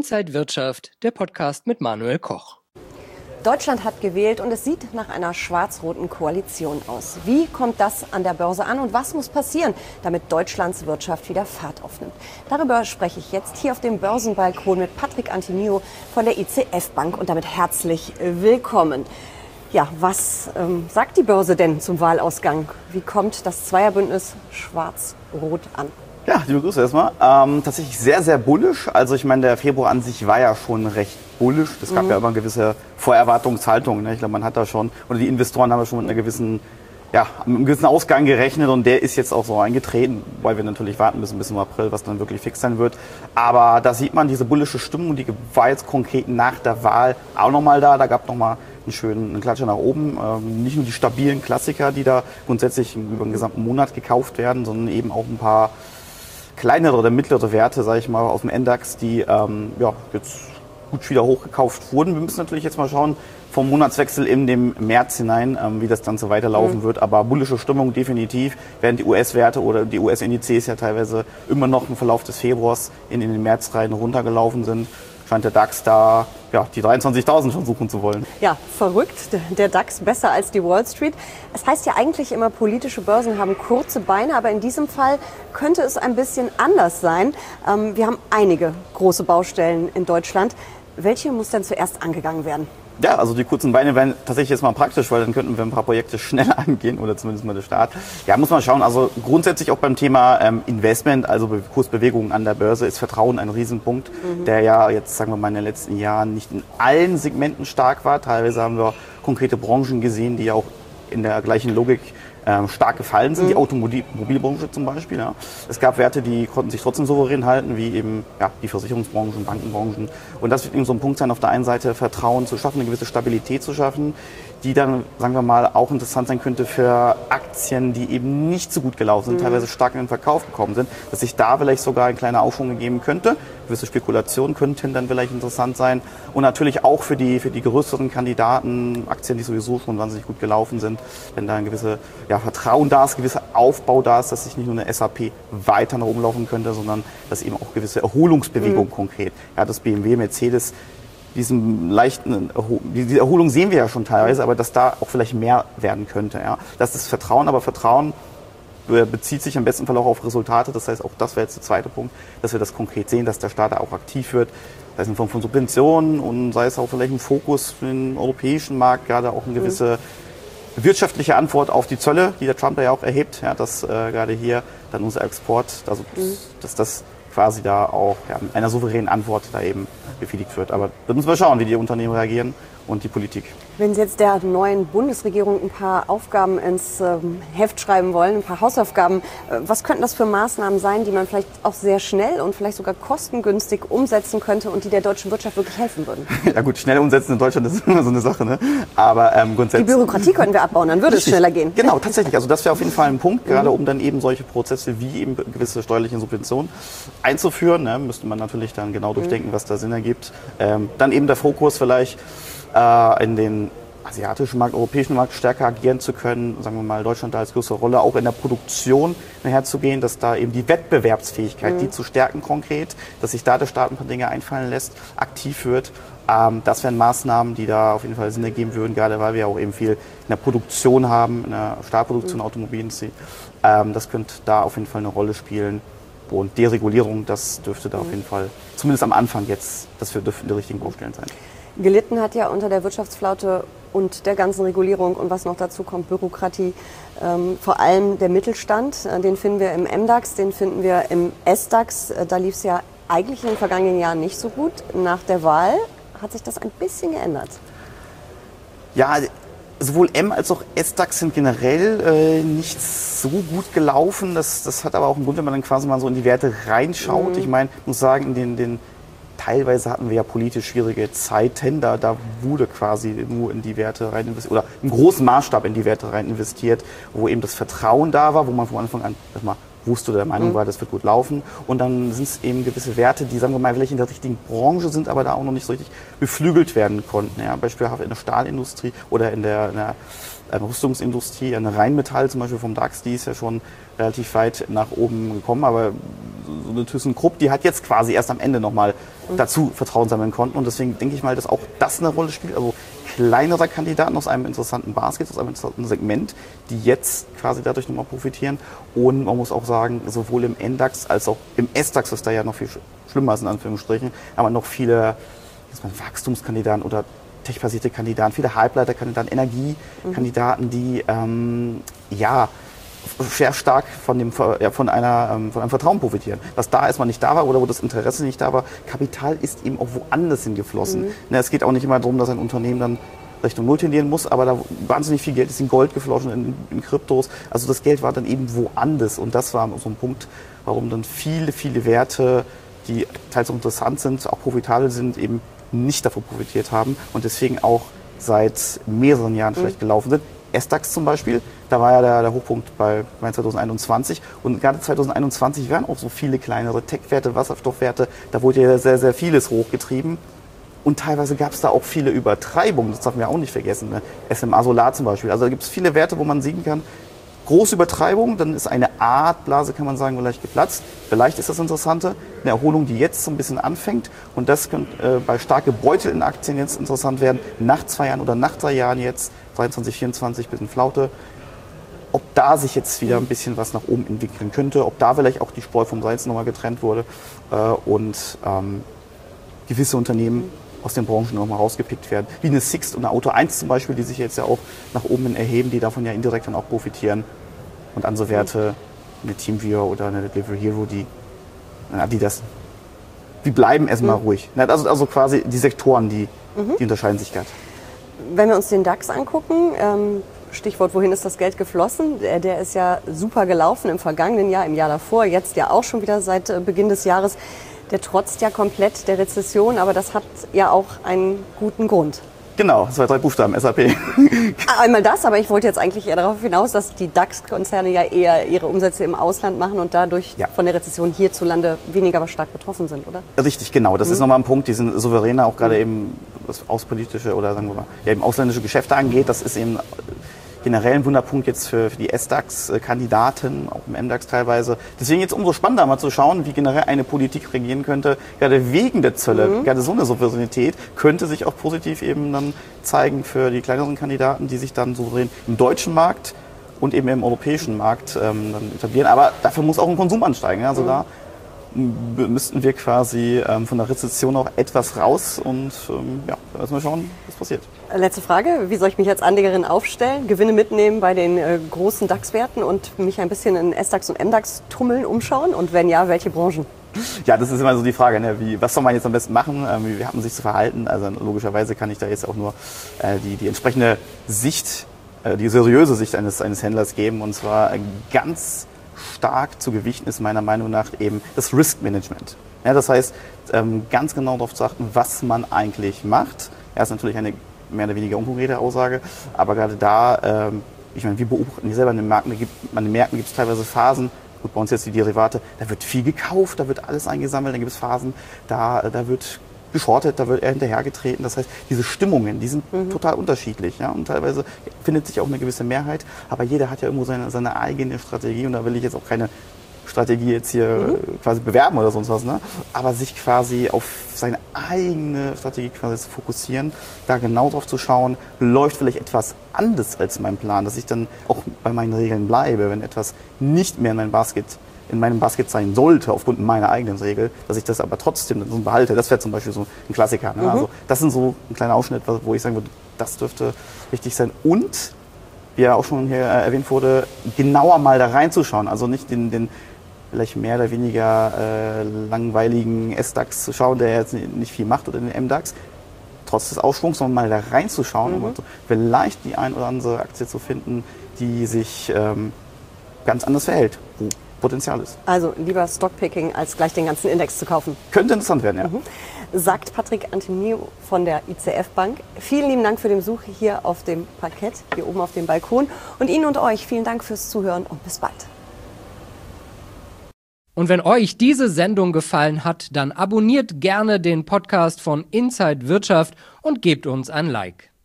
Inside Wirtschaft, der Podcast mit Manuel Koch. Deutschland hat gewählt und es sieht nach einer schwarz-roten Koalition aus. Wie kommt das an der Börse an und was muss passieren, damit Deutschlands Wirtschaft wieder Fahrt aufnimmt? Darüber spreche ich jetzt hier auf dem Börsenbalkon mit Patrick Antimio von der ICF Bank und damit herzlich willkommen. Ja, was sagt die Börse denn zum Wahlausgang? Wie kommt das Zweierbündnis schwarz-rot an? Ja, liebe Grüße erstmal. Tatsächlich sehr, sehr bullisch. Also ich meine, der Februar an sich war ja schon recht bullisch. Es gab ja immer eine gewisse Vorerwartungshaltung. Ne? Ich glaube, man hat da schon, oder die Investoren haben ja schon mit einem gewissen Ausgang gerechnet und der ist jetzt auch so eingetreten, weil wir natürlich warten müssen bis im April, was dann wirklich fix sein wird. Aber da sieht man diese bullische Stimmung, die war jetzt konkret nach der Wahl auch nochmal da. Da gab es nochmal einen Klatscher nach oben. Nicht nur die stabilen Klassiker, die da grundsätzlich über den gesamten Monat gekauft werden, sondern eben auch ein paar kleinere oder mittlere Werte, sage ich mal, aus dem MDAX, die jetzt gut wieder hochgekauft wurden. Wir müssen natürlich jetzt mal schauen, vom Monatswechsel in den März hinein, wie das Ganze weiterlaufen wird. Aber bullische Stimmung definitiv, während die US-Werte oder die US-Indizes ja teilweise immer noch im Verlauf des Februars in den März rein runtergelaufen sind, scheint der DAX da die 23.000 schon suchen zu wollen. Ja, verrückt. Der DAX besser als die Wall Street. Es heißt ja eigentlich immer, politische Börsen haben kurze Beine, aber in diesem Fall könnte es ein bisschen anders sein. Wir haben einige große Baustellen in Deutschland. Welche muss denn zuerst angegangen werden? Ja, also die kurzen Beine wären tatsächlich jetzt mal praktisch, weil dann könnten wir ein paar Projekte schneller angehen oder zumindest mal der Start. Ja, muss man schauen. Also grundsätzlich auch beim Thema Investment, also Kursbewegungen an der Börse, ist Vertrauen ein Riesenpunkt, der ja jetzt, sagen wir mal, in den letzten Jahren nicht in allen Segmenten stark war. Teilweise haben wir konkrete Branchen gesehen, die ja auch in der gleichen Logik stark gefallen sind, die Automobilbranche zum Beispiel. Ja. Es gab Werte, die konnten sich trotzdem souverän halten, wie eben die Versicherungsbranchen, Bankenbranchen. Und das wird eben so ein Punkt sein, auf der einen Seite Vertrauen zu schaffen, eine gewisse Stabilität zu schaffen, die dann, sagen wir mal, auch interessant sein könnte für Aktien, die eben nicht so gut gelaufen sind, teilweise stark in den Verkauf gekommen sind, dass sich da vielleicht sogar ein kleiner Aufschwung gegeben könnte. Gewisse Spekulationen könnten dann vielleicht interessant sein. Und natürlich auch für die größeren Kandidaten, Aktien, die sowieso schon wahnsinnig gut gelaufen sind, wenn da ein gewisses Vertrauen da ist, ein gewisser Aufbau da ist, dass sich nicht nur eine SAP weiter nach oben laufen könnte, sondern dass eben auch gewisse Erholungsbewegung konkret. Ja, das BMW, Mercedes, diese Erholung sehen wir ja schon teilweise, aber dass da auch vielleicht mehr werden könnte. Ja. Das ist Vertrauen, aber Vertrauen bezieht sich im besten Fall auch auf Resultate. Das heißt, auch das wäre jetzt der zweite Punkt, dass wir das konkret sehen, dass der Staat da auch aktiv wird. Sei es in Form von Subventionen und sei es auch vielleicht ein Fokus für den europäischen Markt, gerade auch eine gewisse wirtschaftliche Antwort auf die Zölle, die der Trump ja auch erhebt, ja, dass gerade hier dann unser Export, also dass das quasi da auch mit einer souveränen Antwort da eben befriedigt wird. Aber da müssen wir schauen, wie die Unternehmen reagieren und die Politik. Wenn Sie jetzt der neuen Bundesregierung ein paar Aufgaben ins Heft schreiben wollen, ein paar Hausaufgaben, was könnten das für Maßnahmen sein, die man vielleicht auch sehr schnell und vielleicht sogar kostengünstig umsetzen könnte und die der deutschen Wirtschaft wirklich helfen würden? Ja gut, schnell umsetzen in Deutschland ist immer so eine Sache, ne? Aber grundsätzlich... Die Bürokratie könnten wir abbauen, dann würde es schneller gehen. Genau, tatsächlich. Also das wäre auf jeden Fall ein Punkt, gerade um dann eben solche Prozesse wie eben gewisse steuerliche Subventionen einzuführen. Ne? Müsste man natürlich dann genau durchdenken, was da Sinn ergibt. Dann eben der Fokus vielleicht in den asiatischen Markt, europäischen Markt stärker agieren zu können, sagen wir mal, Deutschland da als größere Rolle, auch in der Produktion herzugehen, dass da eben die Wettbewerbsfähigkeit, die zu stärken konkret, dass sich da der Staat ein paar Dinge einfallen lässt, aktiv wird. Das wären Maßnahmen, die da auf jeden Fall Sinn ergeben würden, gerade weil wir auch eben viel in der Produktion haben, in der Stahlproduktion, Automobilindustrie. Das könnte da auf jeden Fall eine Rolle spielen. Und Deregulierung, das dürfte da auf jeden Fall, zumindest am Anfang jetzt, das dürften die richtigen Baustellen sein. Gelitten hat ja unter der Wirtschaftsflaute und der ganzen Regulierung und was noch dazu kommt, Bürokratie, vor allem der Mittelstand. Den finden wir im MDAX, den finden wir im SDAX. Da lief es ja eigentlich in den vergangenen Jahren nicht so gut. Nach der Wahl hat sich das ein bisschen geändert. Ja, sowohl M als auch SDAX sind generell nicht so gut gelaufen. Das hat aber auch einen Grund, wenn man dann quasi mal so in die Werte reinschaut. Ich meine, ich muss sagen, teilweise hatten wir ja politisch schwierige Zeiten, da wurde quasi nur in die Werte rein investiert oder im großen Maßstab in die Werte rein investiert, wo eben das Vertrauen da war, wo man von Anfang an wusste oder der Meinung war, das wird gut laufen. Und dann sind es eben gewisse Werte, die, sagen wir mal, vielleicht in der richtigen Branche sind, aber da auch noch nicht so richtig beflügelt werden konnten. Ja, beispielsweise in der Stahlindustrie oder in der Rüstungsindustrie, eine Rheinmetall zum Beispiel vom DAX, die ist ja schon relativ weit nach oben gekommen, aber so eine ThyssenKrupp, die hat jetzt quasi erst am Ende nochmal dazu Vertrauen sammeln konnten. Und deswegen denke ich mal, dass auch das eine Rolle spielt. Also kleinere Kandidaten aus einem interessanten Basket, aus einem interessanten Segment, die jetzt quasi dadurch nochmal profitieren. Und man muss auch sagen, sowohl im NDAX als auch im SDAX, was da ja noch viel schlimmer ist in Anführungsstrichen, aber noch viele Wachstumskandidaten oder techbasierte Kandidaten, viele Halbleiterkandidaten, Energiekandidaten, die sehr stark von einem Vertrauen profitieren. Was da erstmal nicht da war oder wo das Interesse nicht da war. Kapital ist eben auch woanders hingeflossen. Es geht auch nicht immer darum, dass ein Unternehmen dann Richtung Null tendieren muss, aber da wahnsinnig viel Geld ist in Gold geflossen, in Kryptos. Also das Geld war dann eben woanders. Und das war so ein Punkt, warum dann viele, viele Werte, die teils auch interessant sind, auch profitabel sind, eben nicht davon profitiert haben und deswegen auch seit mehreren Jahren schlecht gelaufen sind. SDAX zum Beispiel, da war ja der Hochpunkt bei 2021 und gerade 2021 waren auch so viele kleinere Tech-Werte, Wasserstoffwerte, da wurde ja sehr, sehr vieles hochgetrieben und teilweise gab es da auch viele Übertreibungen, das darf man ja auch nicht vergessen, ne? SMA Solar zum Beispiel, also da gibt es viele Werte, wo man sehen kann, große Übertreibung, dann ist eine Art Blase, kann man sagen, vielleicht geplatzt. Vielleicht ist das Interessante, eine Erholung, die jetzt so ein bisschen anfängt. Und das könnte bei stark gebeutelten Aktien jetzt interessant werden, nach 2 Jahren oder nach 3 Jahren jetzt, 23, 24, bisschen Flaute. Ob da sich jetzt wieder ein bisschen was nach oben entwickeln könnte, ob da vielleicht auch die Spreu vom Salz nochmal getrennt wurde und gewisse Unternehmen aus den Branchen nochmal rausgepickt werden. Wie eine Sixt und eine Auto 1 zum Beispiel, die sich jetzt ja auch nach oben hin erheben, die davon ja indirekt dann auch profitieren. Und andere Werte, eine TeamViewer oder eine Delivery Hero, die bleiben erstmal ruhig. Also quasi die Sektoren, die unterscheiden sich gerade. Wenn wir uns den DAX angucken, Stichwort, wohin ist das Geld geflossen? Der ist ja super gelaufen im vergangenen Jahr, im Jahr davor, jetzt ja auch schon wieder seit Beginn des Jahres. Der trotzt ja komplett der Rezession, aber das hat ja auch einen guten Grund. Genau, 2, 3 Buchstaben, SAP. Einmal das, aber ich wollte jetzt eigentlich eher darauf hinaus, dass die DAX-Konzerne ja eher ihre Umsätze im Ausland machen und dadurch von der Rezession hierzulande weniger aber stark betroffen sind, oder? Richtig, genau. Das ist nochmal ein Punkt, die sind souveräner, auch gerade eben was außenpolitische oder sagen wir mal, eben ausländische Geschäfte angeht. Das ist eben generell ein Wunderpunkt jetzt für die SDAX-Kandidaten, auch im MDAX teilweise. Deswegen jetzt umso spannender mal zu schauen, wie generell eine Politik regieren könnte, gerade wegen der Zölle, gerade so eine Souveränität, könnte sich auch positiv eben dann zeigen für die kleineren Kandidaten, die sich dann souverän im deutschen Markt und eben im europäischen Markt dann etablieren. Aber dafür muss auch ein Konsum ansteigen. Also da müssten wir quasi von der Rezession auch etwas raus und da müssen wir schauen, was passiert. Letzte Frage, wie soll ich mich als Anlegerin aufstellen? Gewinne mitnehmen bei den großen DAX-Werten und mich ein bisschen in SDAX und MDAX tummeln, umschauen? Und wenn ja, welche Branchen? Ja, das ist immer so die Frage, ne? Was soll man jetzt am besten machen? Wie hat man sich zu verhalten? Also logischerweise kann ich da jetzt auch nur die entsprechende Sicht, die seriöse Sicht eines Händlers geben. Und zwar ganz stark zu gewichten ist meiner Meinung nach eben das Risk Management. Ja, das heißt, ganz genau darauf zu achten, was man eigentlich macht. Ja, ist natürlich eine mehr oder weniger unkonkrete Aussage, aber gerade da, ich meine, wir beobachten selber an den Märkten, gibt es teilweise Phasen, gut, bei uns jetzt die Derivate, da wird viel gekauft, da wird alles eingesammelt, dann gibt es Phasen, da wird geschortet, da wird er hinterhergetreten. Das heißt, diese Stimmungen, die sind total unterschiedlich. Ja? Und teilweise findet sich auch eine gewisse Mehrheit, aber jeder hat ja irgendwo seine eigene Strategie und da will ich jetzt auch keine Strategie jetzt hier quasi bewerben oder sonst was, ne? Aber sich quasi auf seine eigene Strategie quasi zu fokussieren, da genau drauf zu schauen, läuft vielleicht etwas anders als mein Plan, dass ich dann auch bei meinen Regeln bleibe, wenn etwas nicht mehr in meinem Basket sein sollte, aufgrund meiner eigenen Regel, dass ich das aber trotzdem so behalte. Das wäre zum Beispiel so ein Klassiker. Ne? Also das sind so ein kleiner Ausschnitt, wo ich sagen würde, das dürfte wichtig sein. Und, wie ja auch schon hier erwähnt wurde, genauer mal da reinzuschauen. Also nicht den vielleicht mehr oder weniger langweiligen SDAX zu schauen, der jetzt nicht viel macht, oder den MDAX, trotz des Aufschwungs, sondern mal da reinzuschauen, um vielleicht die ein oder andere Aktie zu finden, die sich ganz anders verhält, wo Potenzial ist. Also lieber Stockpicking, als gleich den ganzen Index zu kaufen. Könnte interessant werden, ja. Sagt Patrick Antonio von der ICF Bank. Vielen lieben Dank für den Besuch hier auf dem Parkett, hier oben auf dem Balkon. Und Ihnen und euch vielen Dank fürs Zuhören und bis bald. Und wenn euch diese Sendung gefallen hat, dann abonniert gerne den Podcast von Inside Wirtschaft und gebt uns ein Like.